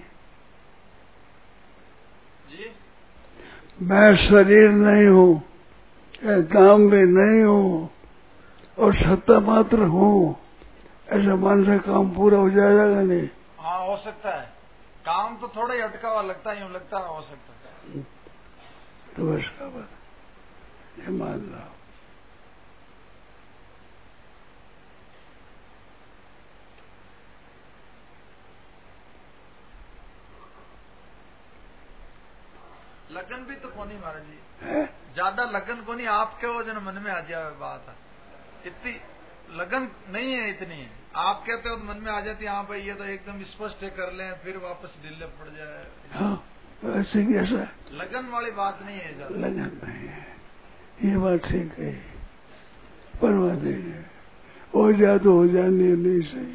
जी? मैं शरीर नहीं हूँ, नाम भी नहीं हूँ और सत्ता मात्र हूँ, ऐसा मन से काम पूरा हो जाएगा नहीं? हाँ हो सकता है, काम तो थोड़ा ही अटका हुआ लगता है, यूं लगता है हो सकता है। तो बस का बात ये मान लो। लगन भी तो कोनी महाराज जी, ज्यादा लगन कोनी, आपके वजन मन में आ जाए बात है, इतनी लगन नहीं है, इतनी है। आप कहते हो तो मन में आ जाती है, हाँ भाई ये तो एकदम स्पष्ट कर लें, फिर वापस ढीले पड़ जाए। हाँ ऐसे कैसा लगन वाली बात नहीं है ज्यादा। लगन नहीं है, ये बात ठीक है, परवाह नहीं है, हो जाए तो हो जाने नहीं सही।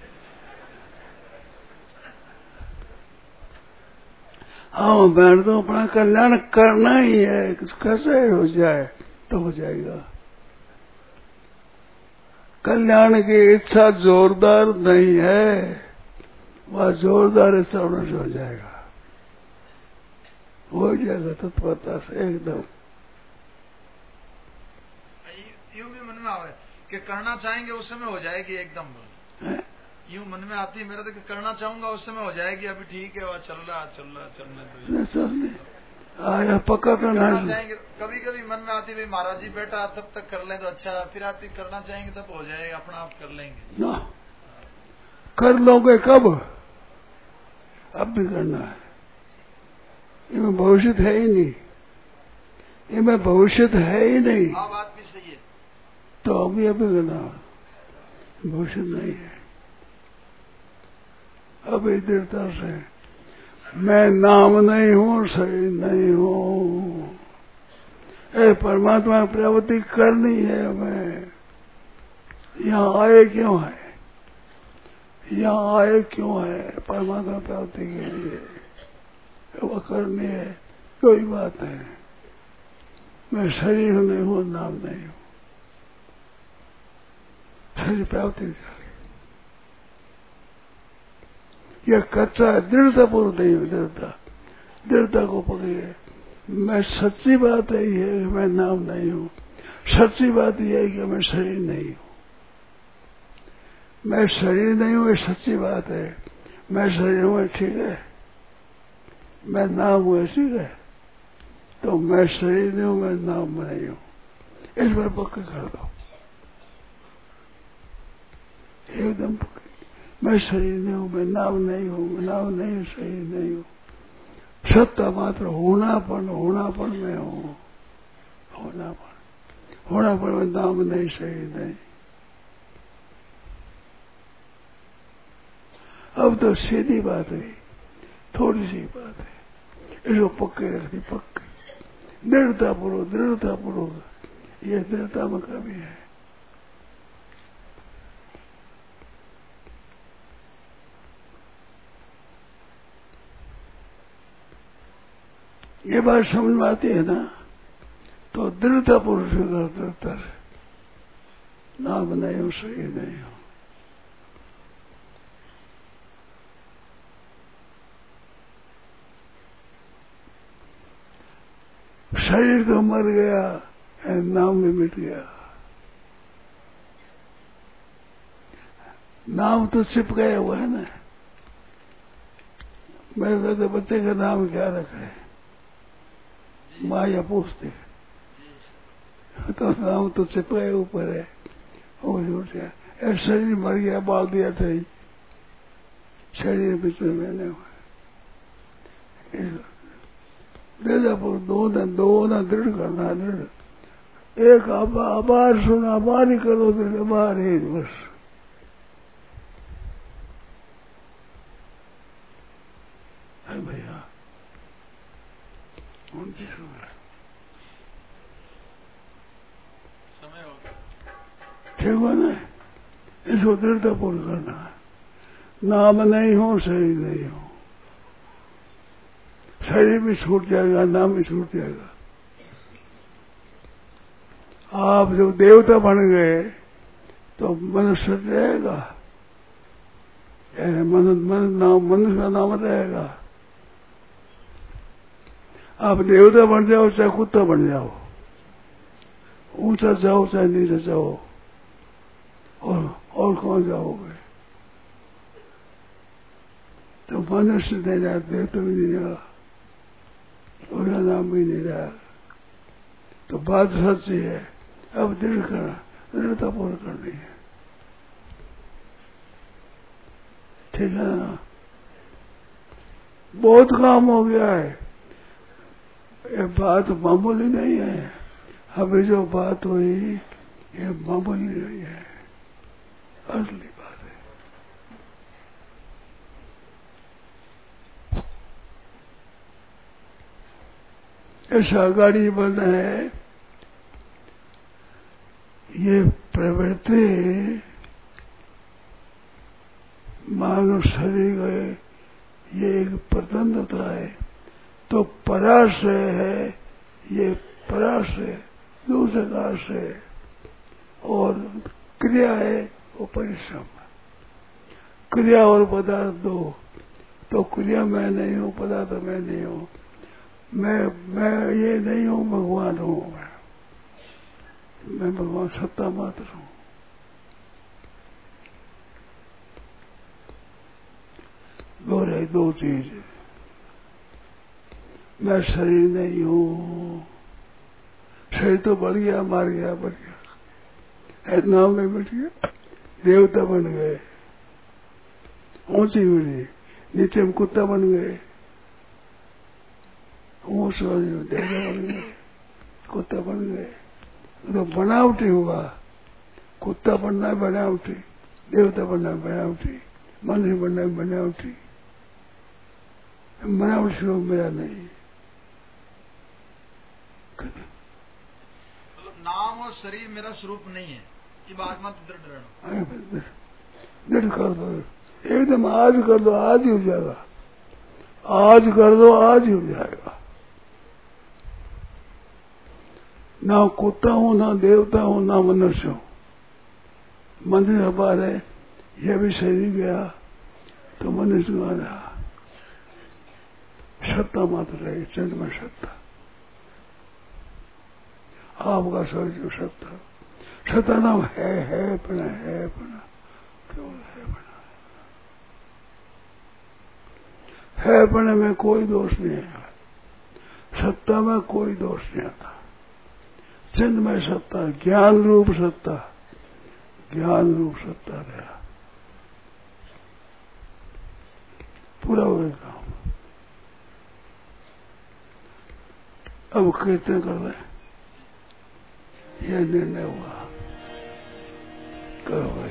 हाँ मैं तो अपना कल्याण करना ही है, कैसे हो जाए तो हो जाएगा। कल्याण की इच्छा जोरदार नहीं है, वह जोरदार इच्छा होने से हो जाएगा, हो जाएगा तत्परता से एकदम। यूं भी मन में आवे कि करना चाहेंगे उस समय हो जाएगी एकदम। यूं मन में आती है मेरा तो कि करना चाहूंगा उस समय हो जाएगी, अभी ठीक है वह चलने दो। आया पक्का करना चाहेंगे, कभी कभी मन में आती भाई महाराज जी बेटा तब तक कर लें तो अच्छा, फिर आती करना चाहेंगे तब हो जाएगा, अपना आप कर लेंगे ना। कर लोगे कब? अब भी करना है, इनमें भविष्य है ही नहीं, इनमें भविष्य है ही नहीं। हाँ बात भी सही है। तो अभी करना, भविष्य नहीं है। अभी दृढ़ता से मैं नाम नहीं हूँ, शरीर नहीं हूँ, ए परमात्मा की प्रवृत्ति करनी है हमें। यहाँ आए क्यों है, यहाँ आए क्यों है? परमात्मा प्राप्ति के लिए, वो करनी है, कोई बात है। मैं शरीर नहीं हूँ, नाम नहीं हूँ, शरीर प्राप्ति चाहिए। यह कच्चा है, दृढ़ता पूर्व नहीं हो, दृढ़ता को पकड़िए। मैं सच्ची बात है ये कि मैं नाम नहीं हूँ, सच्ची बात यह है कि मैं शरीर नहीं हूँ। मैं शरीर नहीं हूँ ये सच्ची बात है, मैं शरीर हूँ ठीक है, मैं नाम हूँ ठीक है, तो मैं शरीर नहीं हूँ, मैं नाम नहीं हूँ, इस पर पक्का कर दो एकदम पक्का। मैं शरीर नहीं हूँ, मैं नाम नहीं हूँ, मैं नाम नहीं हूँ, शरीर नहीं हूँ, सत्ता मात्र होनापन में हूँ, होनापन में नाम नहीं, शरीर नहीं। अब तो सीधी बात है, थोड़ी सी बात है, इसको पक्के रखनी, पक्के दृढ़ता पूर्वक, ये दृढ़ता में कमी है। ये बात समझ में आती है ना, तो दृढ़ता पुरुष दृढ़ता से नाम नहीं हो, शरीर नहीं हो। शरीर तो मर गया, नाम भी मिट गया। नाम तो छिप गया हुआ है ना। मेरे कहते बच्चे का नाम क्या रखा है, माँ या पूछते, तो नाम तो छिपाए ऊपर है, वो जुट गया। शरीर मर गया, बाल दिया था ही, शरीर बीच में मैंने हुआ दो ना दृढ़ करना, दृढ़ एक आभार सुना, आभार ही करो, दृढ़ आभार ही बस। भैया ठीक है ना, इसको दृढ़तापूर्ण करना है। नाम नहीं हो, शरीर नहीं हो, शरीर भी छूट जाएगा, नाम भी छूट जाएगा। आप जब देवता बन गए तो मनुष्य रहेगा, मनुष्य का नाम रहेगा। आप देवता बन जाओ चाहे कुत्ता बन जाओ, ऊंचा जाओ चाहे नीचे जाओ, और कौन जाओगे? तो मनुष्य नहीं रहा, देवता भी नहीं रहा, उसका नाम भी नहीं रहा। तो बात सच्ची है। अब दृढ़ करना, दृढ़तापूर्ण करनी है, ठीक है ना। बहुत काम हो गया है, ये बात मामूली नहीं है। अभी जो बात हुई ये मामूली नहीं है, असली बात है। ऐसा गाड़ी बना है, ये प्रवृत्ति मानव शरीर गए, ये एक प्रतंत्रता है। तो पराश्रय है, ये पराश्रय दूसरे का आश्रय, और क्रिया है वो परिश्रम। क्रिया और पदार्थ दो, तो क्रिया मैं नहीं हूँ, पदार्थ मैं नहीं हूँ, मैं ये नहीं हूँ, भगवान हूँ। मैं भगवान सत्ता मात्र हूँ। दो चीज, मैं शरीर नहीं हूँ। शरीर तो बढ़ गया, मार गया, बढ़ गया, नाम में बैठ गया, देवता बन गए, ऊंची उड़ी, नीचे में कुत्ता बन गए, ऊंच देवता बन गए, कुत्ता बन गए। तो बनावटी हुआ, कुत्ता बनना है बनावटी, देवता बनना है बनावटी, मनुष्य बनना है बनावटी। बनावटी स्वरूप मेरा नहीं। नाम और शरीर मेरा स्वरूप नहीं है, ये बात मत दृढ़ रहना। दृढ़ कर दो, एकदम आज कर दो, आज ही हो जाएगा। आज कर दो, आज ही हो जाएगा। ना कुत्ता हूं, ना देवता हूं, ना मनुष्य हूं। मंदिर हमारे है, यह भी शरीर गया तो मनुष्य में रहा। सत्ता मात्र रही, चंद में सत्ता, आपका शरीर सत्ता। सत्ता नाम है बना, है बना, केवल है बना। है बने में कोई दोष नहीं है, सत्ता में कोई दोष नहीं आता। चिन्मय सत्ता, ज्ञान रूप सत्ता, ज्ञान रूप सत्ता रहा, पूरा हो गया काम। अब कीर्तन कर रहे हैं, यह निर्णय हुआ, करो।